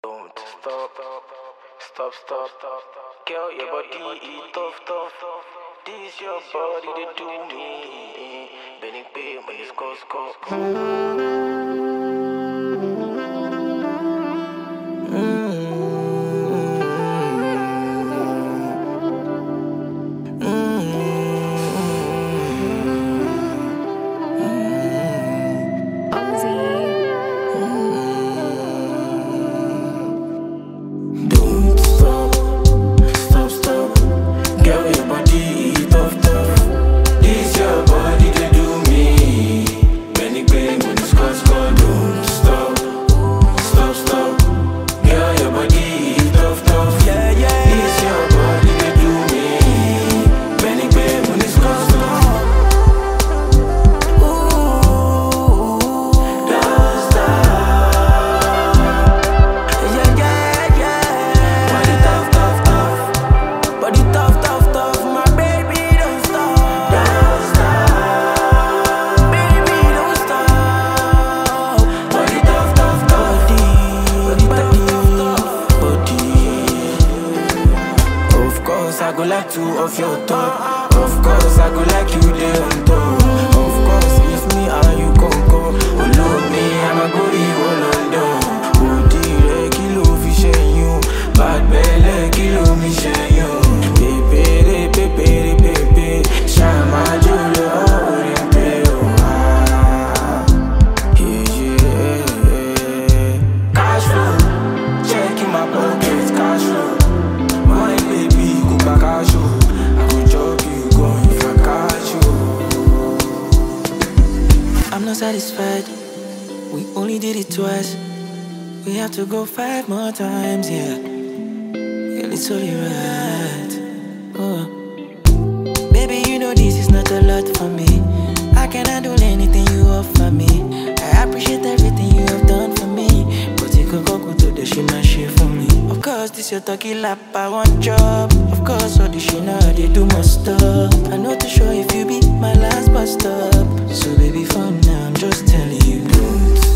Don't stop. Girl, your body is tough. This your body, they do me. Benny pay when it's go. Don't stop. Girl, your body is tough. This your body, they do me. Benny pay when it's go. Don't stop. Girl, your body is tough. This your body, they do me. Benny pay when it's go. I go like two of your top. Of course, I go like you there on top. Of course, if me and you come go, follow me, I'ma go you all London. Oh, dear, kilo fi share you. Bad belly, kilo me share you. Pepe, Shama Jolo, Oriente, yeah. Cash flow, checking my pockets, cash flow. My baby, go back a show. I go chop you, go if I catch you. I'm not satisfied. We only did it twice. We have to go 5 more times, yeah. Girl, it's only right. Oh. Baby, you know this is not a lot for me. I can handle anything you offer me. I appreciate everything you have done for me. But you could go to the shit, my shit for me. Of course, this your talkie lap, I want job. Of course, all the shit now they do must stop. I know to show if you be my last bus stop. So baby, for now, I'm just telling you, don't